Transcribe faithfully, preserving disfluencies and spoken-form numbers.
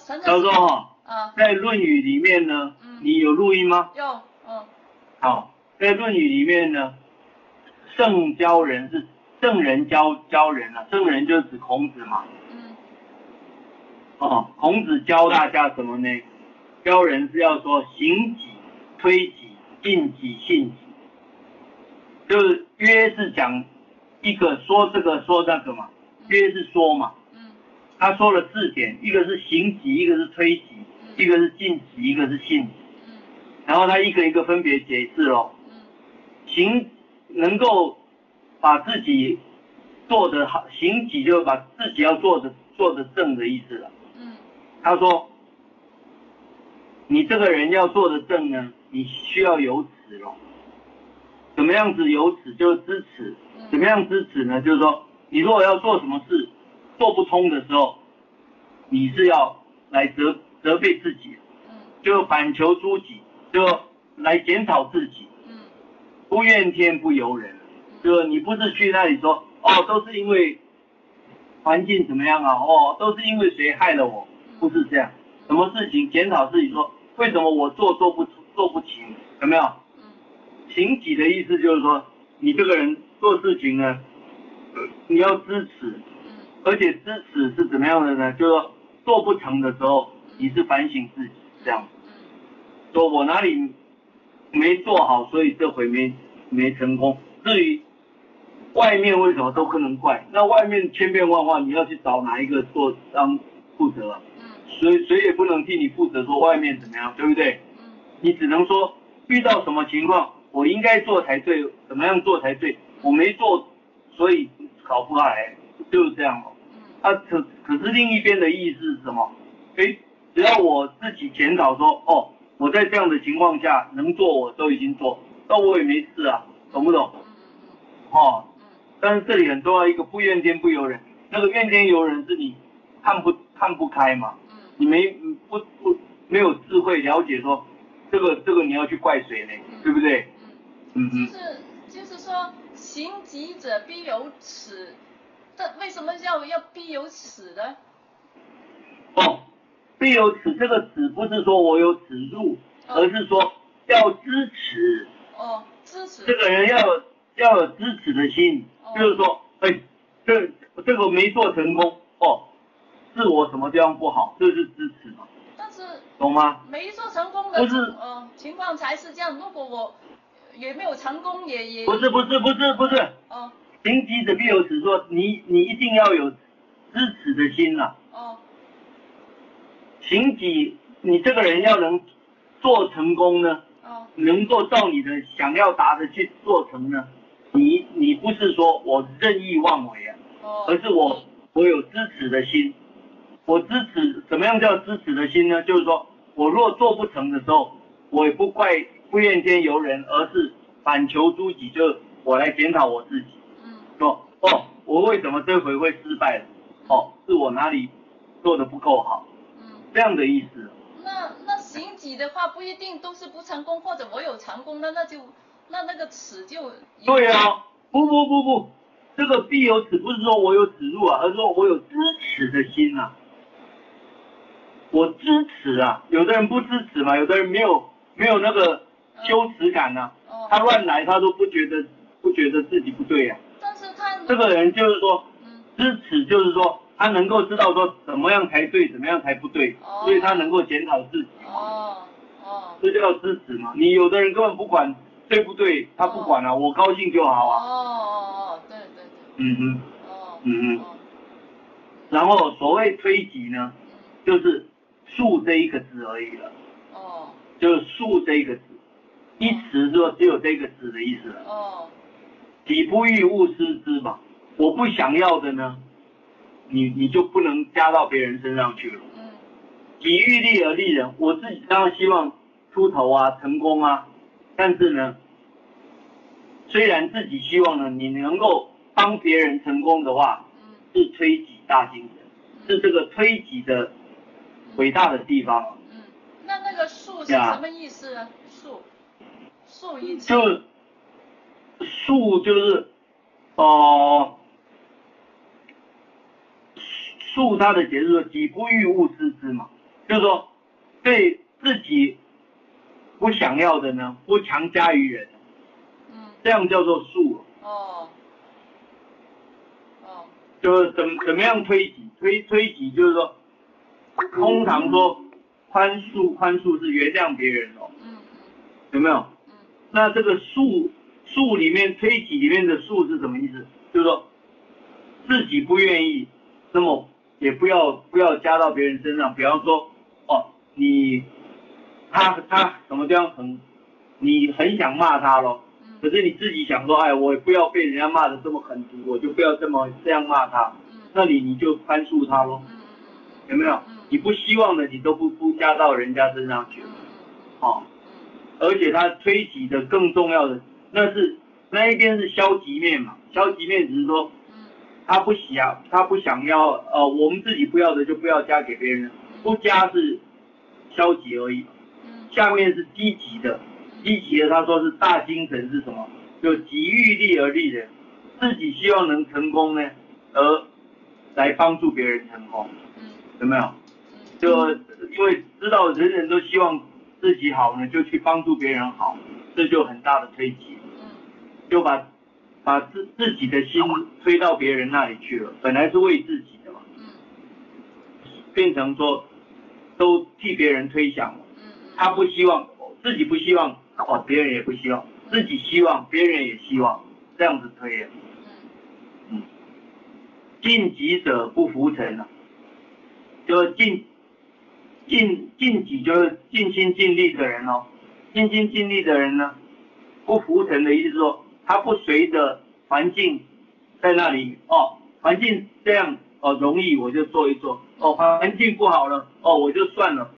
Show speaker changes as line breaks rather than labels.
神的
他说哈，
啊，
在《论语》里面呢，
嗯
你有录音吗？
有，嗯
好，在《论语》里面呢，圣教人是圣人教教人啊，圣人就指孔子嘛。
嗯
哦，孔子教大家什么呢？教人是要说行己、推己、敬己、信己，就是约是讲一个说这个说那个嘛，约是说嘛，
嗯
他说了四点，一个是行己，一个是推己，一个是敬己，一个是信己，
嗯
然后他一个一个分别解释咯。
嗯
行能够把自己做得好，行己就是把自己要做的做得正的意思了。
嗯
他说，你这个人要做得正呢，你需要有耻咯。怎么样子有耻？就是知耻。怎么样知耻呢？就是说，你如果要做什么事做不通的时候，你是要来责责备自己，
嗯
就反求诸己，就来检讨自己。
嗯
不怨天不尤人，就你不是去那里说哦，都是因为环境怎么样啊，哦，都是因为谁害了我，不是这样。什么事情检讨自己说，为什么我做做不做不行，有没有？
嗯
行己的意思就是说，你这个人做事情呢，你要知耻，
嗯
而且知耻是怎么样的呢？就是说做不成的时候，你是反省自己，这样。说我哪里没做好，所以这回没没成功。至于外面为什么都不能怪，那外面千变万化，你要去找哪一个做当负责啊？
嗯
谁谁也不能替你负责，说外面怎么样，对不对？
嗯
你只能说遇到什么情况，我应该做才对，怎么样做才对，我没做，所以考不下来，就是这样哦。啊，可可是另一边的意思是什么？诶，只要我自己检讨说，哦，我在这样的情况下能做我都已经做，那我也没事啊，懂不懂？哦，但是这里很重要一个不怨天不尤人，那个怨天尤人是你看不看不开嘛，你没不不没有智慧了解说这个这个你要去怪谁呢，对不对？嗯嗯。
就是就是说，行己者必有耻，这为什么要要必有耻呢？
哦，必有耻，这个耻不是说我有耻辱，而是说要知耻。
哦，知耻。
这个人要有要有知耻的心，
哦
就是说，哎，这这个没做成功，哦，是我什么地方不好，这是知耻嘛，
但是
懂吗？
没做成功的
不是
呃情况才是这样。如果我也没有成功，也也
不是不是不是不是，
哦
行己者必有耻，说你你一定要有知耻的心呐、
哦
行己，你这个人要能做成功呢，
哦
能够照你的想要达的去做成呢，你你不是说我任意妄为啊，
哦，
而是我我有知耻的心。我支持，怎么样叫知耻的心呢？就是说我若做不成的时候，我也不怪不怨天尤人，而是反求诸己，就是我来检讨我自己。
嗯
说哦，我为什么这回会失败了？哦，是我哪里做的不够好，
嗯。
这样的意思。
那那行己的话不一定都是不成功，或者我有成功的，那就那那个耻就
对啊，不不不不，这个必有耻，不是说我有耻辱啊，而是说我有知耻的心啊。我支持啊，有的人不支持嘛，有的人没有没有那个羞耻感啊，
哦
他乱来他都不觉得不觉得自己不对啊。
但是他
这个人就是说
嗯
支持，就是说他能够知道说怎么样才对，怎么样才不对，
哦
所以他能够检讨自己，
哦哦
这叫支持嘛。你有的人根本不管对不对，他不管啊，我高兴就好
哦
啊。
哦哦对对对
嗯嗯
哦
嗯嗯。
哦
然后所谓推己呢，就是恕这一个字而已了，
哦
就是恕这一个字，一词说只有这个字的意思了。
哦
己不欲，勿施之嘛。我不想要的呢，你你就不能加到别人身上去了。
嗯
己欲立而利人，我自己当然希望出头啊，成功啊，但是呢，虽然自己希望呢，你能够帮别人成功的话，
嗯
是推己大精神，是这个推己的伟大的地方。
嗯，那那个恕是
呀
什么意思呢？恕恕一词
就恕就是呃恕它的解释说己不欲，勿施之嘛。 就是说对自己不想要的呢，不强加于人，
嗯，
这样叫做恕。
哦，哦，
就是怎怎么样推己？推推己就是说，通常说宽恕宽恕是原谅别人哦，
嗯
有没有？
嗯
那这个恕恕里面推己里面的恕是什么意思？就是说自己不愿意，那么也不要不要加到别人身上。比方说，哦，你他他什么地方很，你很想骂他咯，
嗯，
可是你自己想说，哎，我不要被人家骂的这么狠毒，我就不要这么这样骂他。
嗯，
那你你就宽恕他咯，
嗯
有没有？
嗯
你不希望的你都不不加到人家身上去，
嗯
哦，而且他推己的更重要的，那是那一边是消极面嘛，消极面只是说
嗯
他不想他不想要，呃，我们自己不要的就不要加给别人，不加是消极而已，
嗯
下面是积极的，积极的他说是大精神是什么？就己欲立而利人，自己希望能成功呢，而来帮助别人成功，
嗯
有没有？就因为知道人人都希望自己好呢，就去帮助别人好，这就很大的推己，
嗯
就把把自自己的心推到别人那里去了，本来是为自己的嘛，
嗯
变成说都替别人推想了，
嗯
他不希望，自己不希望，哦，别人也不希望，自己希望，别人也希望，这样子推演，嗯，尽己者不浮沉啊，就是尽尽尽己就是尽心尽力的人哦，尽心尽力的人呢，不浮沉的意思是说，他不随着环境在那里哦，环境这样哦容易我就做一做，哦环境不好了哦我就算了。